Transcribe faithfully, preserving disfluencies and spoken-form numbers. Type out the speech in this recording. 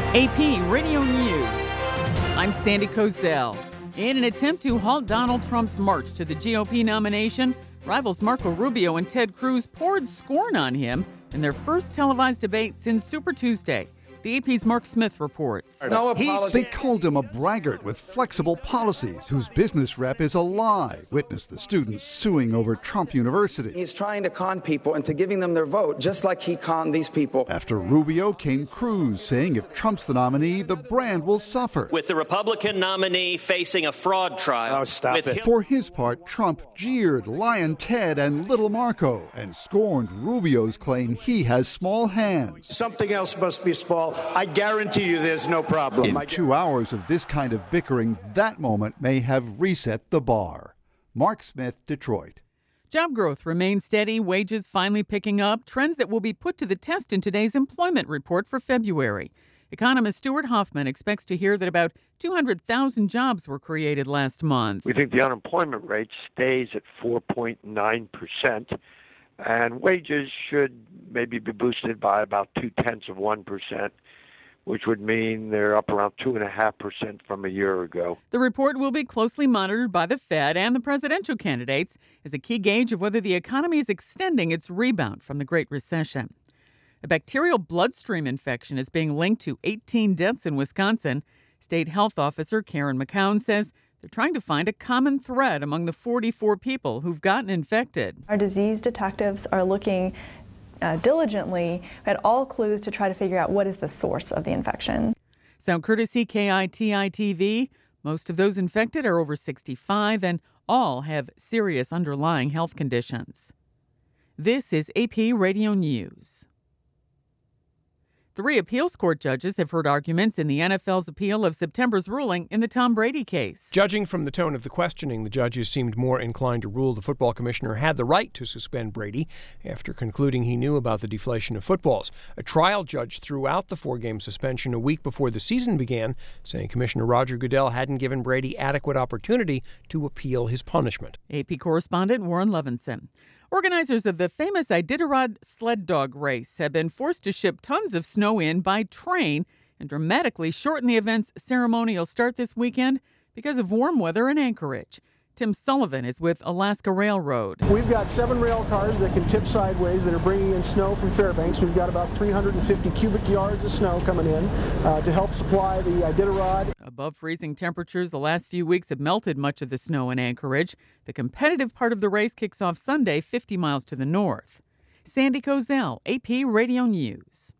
A P Radio News. I'm Sandy Kozel. In an attempt to halt Donald Trump's march to the G O P nomination, rivals Marco Rubio and Ted Cruz poured scorn on him in their first televised debate since Super Tuesday. The A P's Mark Smith reports. No they called him a braggart with flexible policies whose business rep is a lie. Witness the students suing over Trump University. He's trying to con people into giving them their vote, just like he conned these people. After Rubio came Cruz, saying if Trump's the nominee, the brand will suffer. With the Republican nominee facing a fraud trial. Oh, stop it. For his part, Trump jeered Lion Ted and Little Marco and scorned Rubio's claim he has small hands. Something else must be small. I guarantee you there's no problem. In two hours of this kind of bickering, that moment may have reset the bar. Mark Smith, Detroit. Job growth remains steady, wages finally picking up, trends that will be put to the test in today's employment report for February. Economist Stuart Hoffman expects to hear that about two hundred thousand jobs were created last month. We think the unemployment rate stays at four point nine percent, and wages should maybe be boosted by about two-tenths of one percent, which would mean they're up around two point five percent from a year ago. The report will be closely monitored by the Fed and the presidential candidates as a key gauge of whether the economy is extending its rebound from the Great Recession. A bacterial bloodstream infection is being linked to eighteen deaths in Wisconsin. State Health Officer Karen McCown says they're trying to find a common thread among the forty-four people who've gotten infected. Our disease detectives are looking uh, diligently at all clues to try to figure out what is the source of the infection. Sound courtesy K I T I T V. Most of those infected are over sixty-five and all have serious underlying health conditions. This is A P Radio News. Three appeals court judges have heard arguments in the N F L's appeal of September's ruling in the Tom Brady case. Judging from the tone of the questioning, the judges seemed more inclined to rule the football commissioner had the right to suspend Brady after concluding he knew about the deflation of footballs. A trial judge threw out the four-game suspension a week before the season began, saying Commissioner Roger Goodell hadn't given Brady adequate opportunity to appeal his punishment. A P correspondent Warren Levinson. Organizers of the famous Iditarod sled dog race have been forced to ship tons of snow in by train and dramatically shorten the event's ceremonial start this weekend because of warm weather in Anchorage. Tim Sullivan is with Alaska Railroad. We've got seven rail cars that can tip sideways that are bringing in snow from Fairbanks. We've got about three hundred fifty cubic yards of snow coming in uh, to help supply the Iditarod. Above freezing temperatures, the last few weeks have melted much of the snow in Anchorage. The competitive part of the race kicks off Sunday, fifty miles to the north. Sandy Kozel, A P Radio News.